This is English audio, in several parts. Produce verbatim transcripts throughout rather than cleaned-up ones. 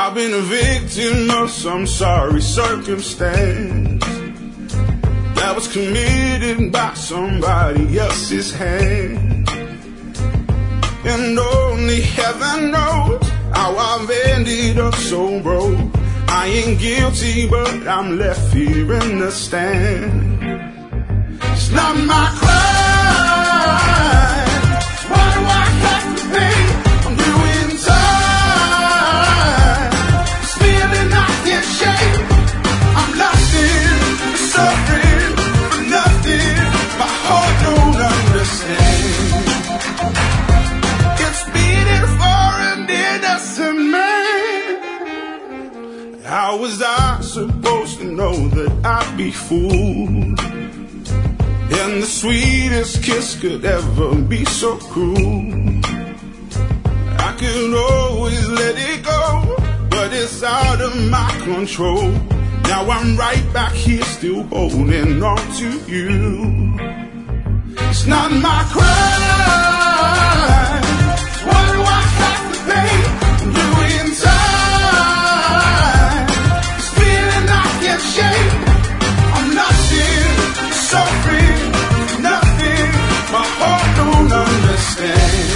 I've been a victim of some sorry circumstance that was committed by somebody else's hand. And only heaven knows how I've ended up so broke. I ain't guilty, but I'm left here in the stand. It's not my crime, so why do I have to pay? I'm doing time, this feeling I can't shake. I'm lost in the suffering for nothing, my heart don't understand. It's beating for an innocent man. How was I supposed to know that I'd be fooled? And the sweetest kiss could ever be so cruel. I could always let it go, but it's out of my control. Now I'm right back here still holding on to you. It's not my crime, so why do I have to pay? I'm doing time, this feeling I can't shake. I'm lost in suffering, nothing, my heart don't understand.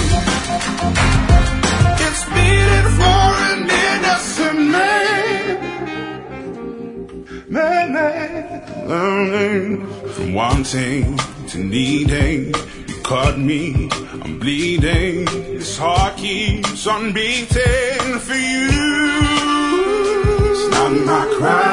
It's beating for an innocent man. Man, man, learning from wanting to needing. You caught me, I'm bleeding. This heart keeps on beating for you. It's not my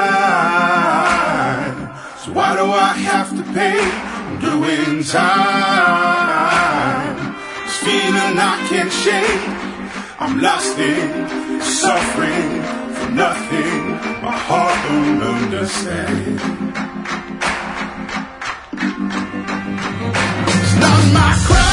crime, so why do I have to pay? I'm doing time, this feeling I can't shake. I'm lost in suffering for nothing, my heart don't understand. It's not my crime.